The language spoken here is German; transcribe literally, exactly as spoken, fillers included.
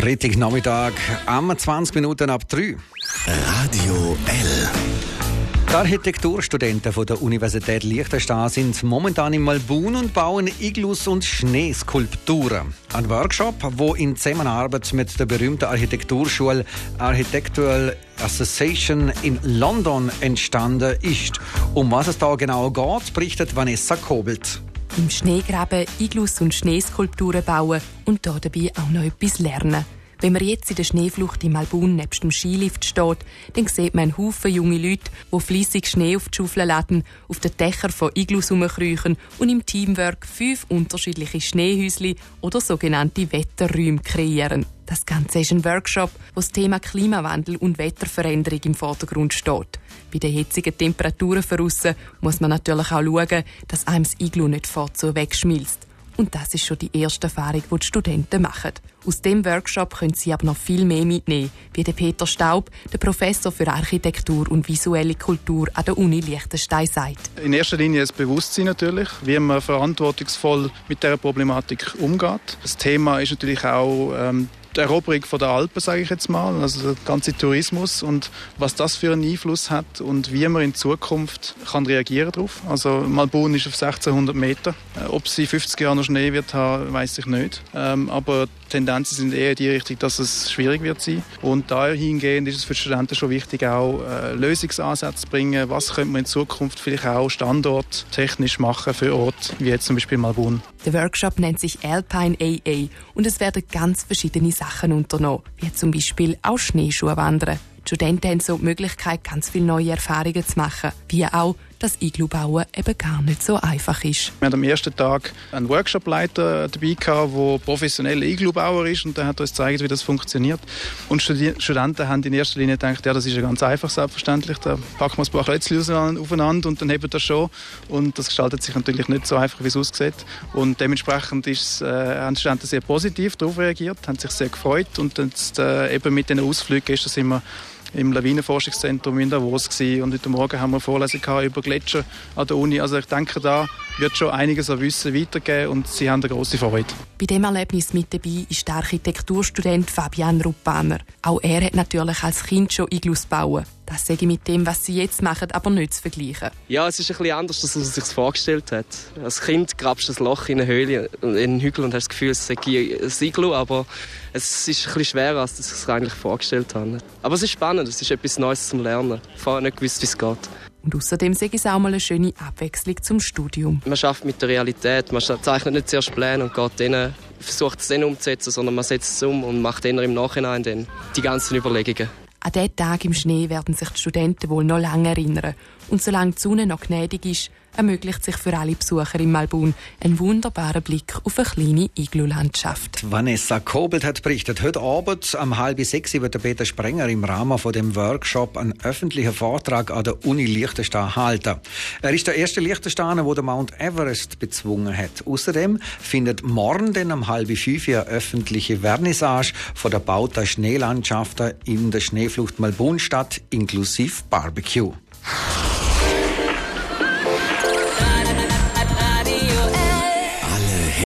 Freitagnachmittag, am zwanzig Minuten ab drei. Radio L. Die Architekturstudenten von der Universität Liechtenstein sind momentan in Malbun und bauen Iglus und Schneeskulpturen. Ein Workshop, der in Zusammenarbeit mit der berühmten Architekturschule Architectural Association in London entstanden ist. Um was es da genau geht, berichtet Vanessa Kobelt. Im Schneegraben Iglus und Schneeskulpturen bauen und dabei auch noch etwas lernen. Wenn man jetzt in der Schneeflucht in Malbun nebst dem Skilift steht, dann sieht man einen Haufen junge Leute, die fleissig Schnee auf die Schaufel laden, auf den Dächern von Iglus herumkriechen und im Teamwork fünf unterschiedliche Schneehäuschen oder sogenannte Wetterräume kreieren. Das Ganze ist ein Workshop, wo das Thema Klimawandel und Wetterveränderung im Vordergrund steht. Bei den hitzigen Temperaturen draussen muss man natürlich auch schauen, dass einem das Iglu nicht fortzu wegschmilzt. Und das ist schon die erste Erfahrung, die die Studenten machen. Aus dem Workshop können sie aber noch viel mehr mitnehmen, wie der Peter Staub, der Professor für Architektur und visuelle Kultur an der Uni Liechtenstein sagt. In erster Linie das Bewusstsein natürlich, wie man verantwortungsvoll mit dieser Problematik umgeht. Das Thema ist natürlich auch ähm, die Eroberung von der Alpen, sage ich jetzt mal, also der ganze Tourismus und was das für einen Einfluss hat und wie man in Zukunft kann reagieren darauf. Also Malbun ist auf sechzehnhundert Meter. Ob es in fünfzig Jahren noch Schnee wird haben, weiss ich nicht. Ähm, aber die Tendenzen sind eher in die Richtung, dass es schwierig wird sein. Und dahingehend ist es für die Studenten schon wichtig, auch äh, Lösungsansätze zu bringen. Was könnte man in Zukunft vielleicht auch standorttechnisch machen für Orte, wie jetzt zum Beispiel Malbun. Der Workshop nennt sich Alpine A A und es werden ganz verschiedene Sachen unternommen, wie zum Beispiel auch Schneeschuhe wandern. Die Studenten haben so die Möglichkeit, ganz viele neue Erfahrungen zu machen, wie auch, dass Iglu-Bauen eben gar nicht so einfach ist. Wir hatten am ersten Tag einen Workshopleiter dabei, der professioneller Iglu-Bauer ist und der hat uns gezeigt, wie das funktioniert. Und Studi- Studenten haben in erster Linie gedacht, ja, das ist ja ganz einfach, selbstverständlich. Da packen wir ein paar Klötzchen aufeinander und dann haben wir das schon. Und das gestaltet sich natürlich nicht so einfach, wie es aussieht. Und dementsprechend ist, äh, haben die Studenten sehr positiv darauf reagiert, haben sich sehr gefreut. Und jetzt, äh, eben mit diesen Ausflügen ist das immer im Lawinenforschungszentrum in Davos gewesen. Und heute Morgen haben wir eine Vorlesung über Gletscher an der Uni. Also ich denke, da wird schon einiges an Wissen weitergeben und sie haben eine grosse Freude. Bei diesem Erlebnis mit dabei ist der Architekturstudent Fabian Ruppaner. Auch er hat natürlich als Kind schon Iglus bauen. Das sage ich mit dem, was sie jetzt machen, aber nicht zu vergleichen. Ja, es ist ein bisschen anders, als man sich das vorgestellt hat. Als Kind grabst du ein Loch in eine Höhle, in einen Hügel und hast das Gefühl, es sei ein Iglu, aber es ist ein bisschen schwerer, als ich es eigentlich vorgestellt habe. Aber es ist spannend, es ist etwas Neues zum Lernen. Ich habe vorher nicht gewusst, wie es geht. Und außerdem sage ich es auch mal eine schöne Abwechslung zum Studium. Man arbeitet mit der Realität, man zeichnet nicht zuerst Pläne und geht dann, versucht es dann umzusetzen, sondern man setzt es um und macht dann im Nachhinein dann die ganzen Überlegungen. An diesen Tag im Schnee werden sich die Studenten wohl noch lange erinnern. Und solange die Sonne noch gnädig ist, ermöglicht sich für alle Besucher in Malbun ein wunderbarer Blick auf eine kleine Iglu-Landschaft. Vanessa Kobelt hat berichtet. Heute Abend um halb sechs wird der Peter Sprenger im Rahmen von dem Workshop einen öffentlichen Vortrag an der Uni Liechtenstein halten. Er ist der erste Liechtensteiner, der den Mount Everest bezwungen hat. Außerdem findet morgen dann um halb fünf eine öffentliche Vernissage von der bauten Schneelandschaften in der Schneeflucht Malbun statt, inklusive Barbecue.